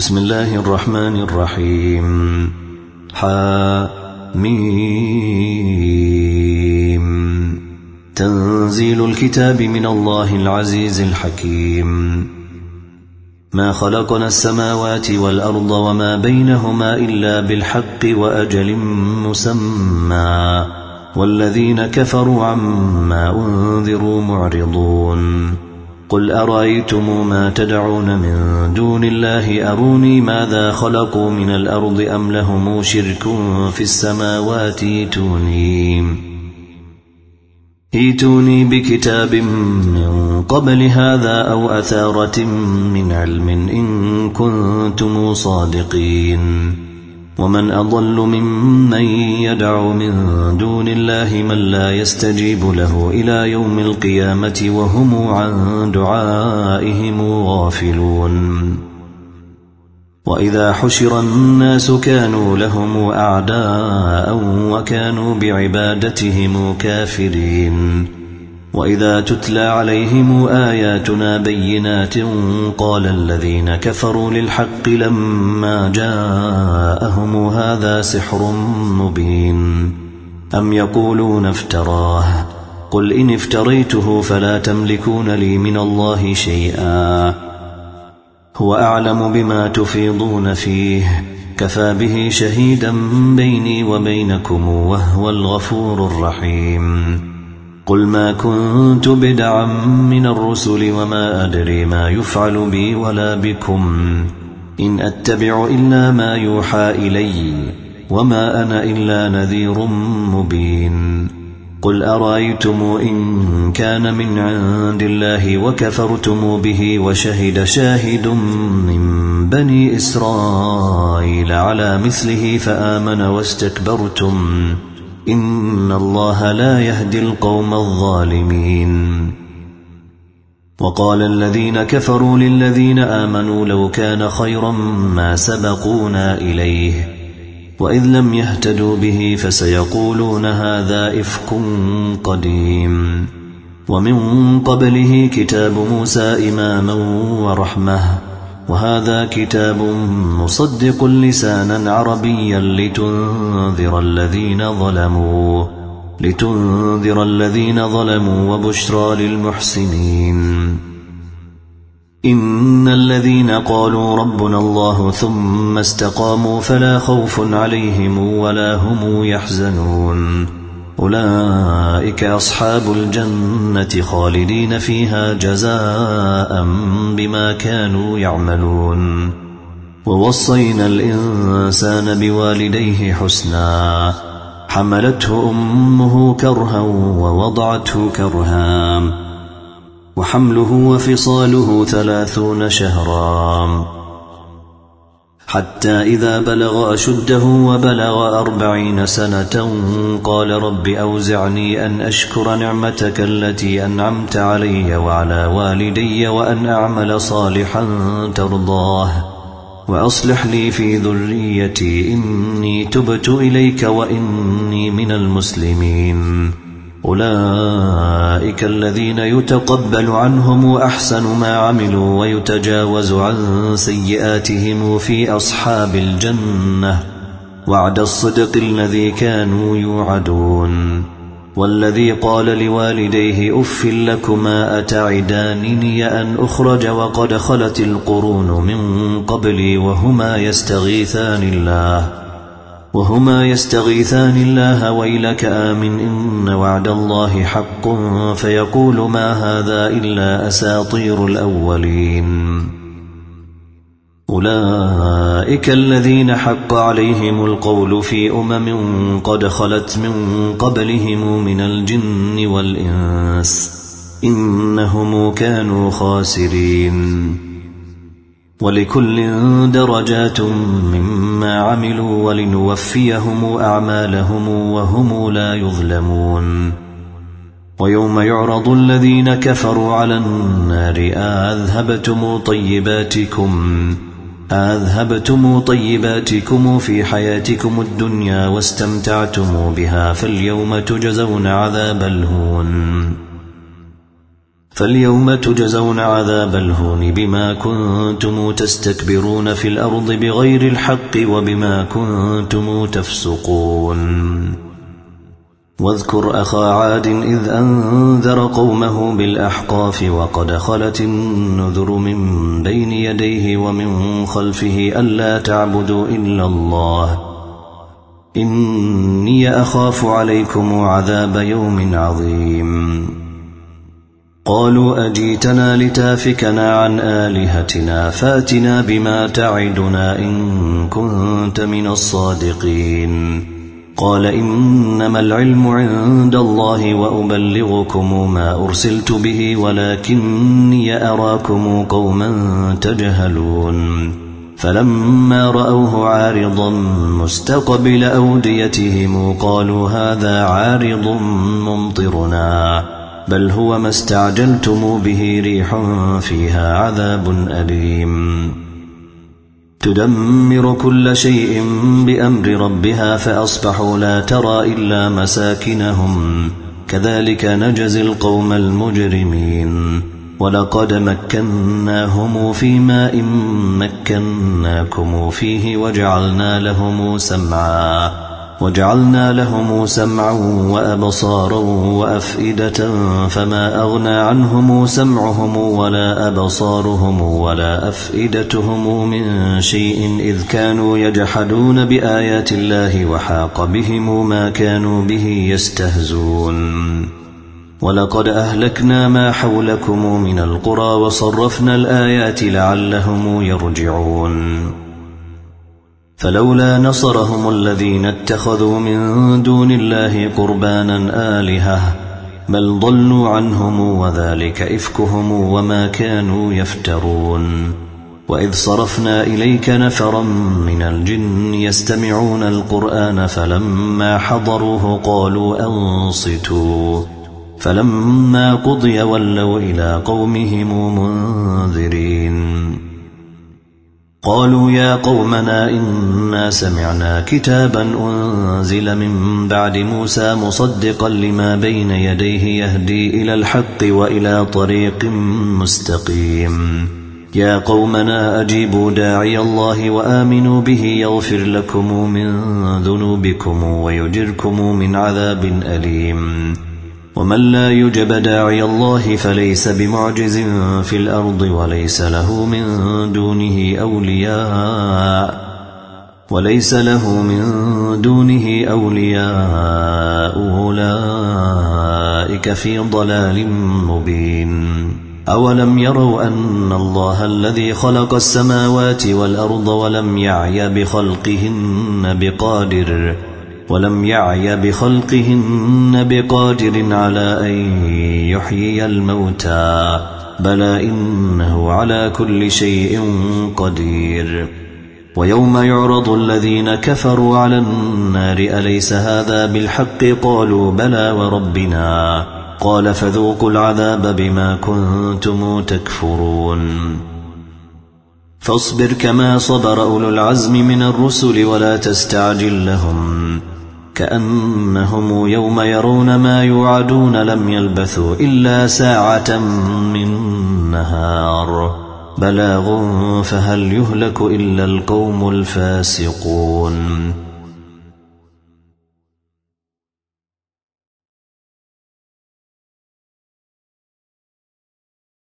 بسم الله الرحمن الرحيم. حم تنزيل الكتاب من الله العزيز الحكيم. ما خلقنا السماوات والأرض وما بينهما إلا بالحق وأجل مسمى والذين كفروا عما أنذروا معرضون. قل أرأيتم ما تدعون من دون الله أروني ماذا خلقوا من الأرض أم لهم شرك في السماوات ائتوني بكتاب من قبل هذا أو أثارة من علم إن كنتم صادقين. ومن أضل ممن يدعو من دون الله من لا يستجيب له إلى يوم القيامة وهم عن دعائهم غافلون. وإذا حشر الناس كانوا لهم أعداء وكانوا بعبادتهم كافرين. وإذا تتلى عليهم آياتنا بينات قال الذين كفروا للحق لما جاءهم هذا سحر مبين أم يقولون افتراه قل إن افتريته فلا تملكون لي من الله شيئا هو أعلم بما تفيضون فيه كفى به شهيدا بيني وبينكم وهو الغفور الرحيم. قل ما كنت بدعا من الرسل وما أدري ما يفعل بي ولا بكم إن أتبع إلا ما يوحى إلي وما أنا إلا نذير مبين. قل أرأيتم إن كان من عند الله وكفرتم به وشهد شاهد من بني إسرائيل على مثله فآمن واستكبرتم إن الله لا يهدي القوم الظالمين. وقال الذين كفروا للذين آمنوا لو كان خيرا ما سبقونا إليه وإذ لم يهتدوا به فسيقولون هذا إفك قديم. ومن قبله كتاب موسى إماما ورحمة وهذا كتاب مصدق لسانا عربيا لتنذر الذين ظلموا وبشرى للمحسنين. إن الذين قالوا ربنا الله ثم استقاموا فلا خوف عليهم ولا هم يحزنون أولئك أصحاب الجنة خالدين فيها جزاء بما كانوا يعملون. ووصينا الإنسان بوالديه حسنا حملته أمه كرها ووضعته كرها وحمله وفصاله 30 شهرا حتى إذا بلغ أشده وبلغ 40 سنة قال رب أوزعني أن أشكر نعمتك التي أنعمت علي وعلى والدي وأن أعمل صالحا ترضاه وأصلح لي في ذريتي إني تبت إليك وإني من المسلمين. أولئك الذين يتقبل عنهم أحسن ما عملوا ويتجاوز عن سيئاتهم في أصحاب الجنة وعد الصدق الذي كانوا يوعدون. والذي قال لوالديه أف لكما أتعدانني أن أخرج وقد خلت القرون من قبلي وهما يستغيثان الله ويلك آمن إن وعد الله حق فيقول ما هذا إلا أساطير الأولين. أولئك الذين حق عليهم القول في قد خلت من قبلهم من الجن والإنس إنهم كانوا خاسرين. ولكل درجات مما عملوا ولنوفيهم أعمالهم وهم لا يظلمون. ويوم يعرض الذين كفروا على النار أذهبتم طيباتكم في حياتكم الدنيا واستمتعتم بها فاليوم تجزون عذاب الهون فاليوم تجزون عذاب الهون بما كنتم تستكبرون في الأرض بغير الحق وبما كنتم تفسقون واذكر أخا عاد إذ أنذر قومه بالأحقاف وقد خلت النذر من بين يديه ومن خلفه ألا تعبدوا إلا الله إني أخاف عليكم عذاب يوم عظيم قالوا أجيتنا لتافكنا عن آلهتنا فاتنا بما تعدنا إن كنت من الصادقين قال إنما العلم عند الله وأبلغكم ما أرسلت به ولكني أراكم قوما تجهلون فلما رأوه عارضا مستقبل أوديتهم قالوا هذا عارض ممطرنا بل هو ما استعجلتم به ريح فيها عذاب أليم تدمر كل شيء بأمر ربها فأصبحوا لا ترى إلا مساكنهم كذلك نجزي القوم المجرمين ولقد مكناهم في ماء مكناكم فيه وجعلنا لهم سمعا وأبصارا وأفئدة فما أغنى عنهم سمعهم ولا أبصارهم ولا أفئدتهم من شيء إذ كانوا يجحدون بآيات الله وحاق بهم ما كانوا به يستهزون ولقد أهلكنا ما حولكم من القرى وصرفنا الآيات لعلهم يرجعون فلولا نصرهم الذين اتخذوا من دون الله قربانا آلهة بل ضلوا عنهم وذلك إفكهم وما كانوا يفترون وإذ صرفنا إليك نفرا من الجن يستمعون القرآن فلما حضروه قالوا أنصتوا فلما قضي ولوا إلى قومهم منذرين قالوا يا قومنا إنا سمعنا كتابا أنزل من بعد موسى مصدقا لما بين يديه يهدي إلى الحق وإلى طريق مستقيم يا قومنا أجيبوا داعي الله وآمنوا به يغفر لكم من ذنوبكم ويجركم من عذاب أليم ومن لا يجب داعي الله فليس بمعجز في الأرض وليس له من دونه أولياء أولئك في ضلال مبين أولم يروا أن الله الذي خلق السماوات والأرض ولم يعي بخلقهن بقادر على أن يحيي الموتى بلى إنه على كل شيء قدير ويوم يعرض الذين كفروا على النار أليس هذا بالحق قالوا بلى وربنا قال فذوقوا العذاب بما كنتم تكفرون فاصبر كما صبر أولو العزم من الرسل ولا تستعجل لهم كأنهم يوم يرون ما يوعدون لم يلبثوا إلا ساعة من نهار بلاغ فهل يهلك إلا القوم الفاسقون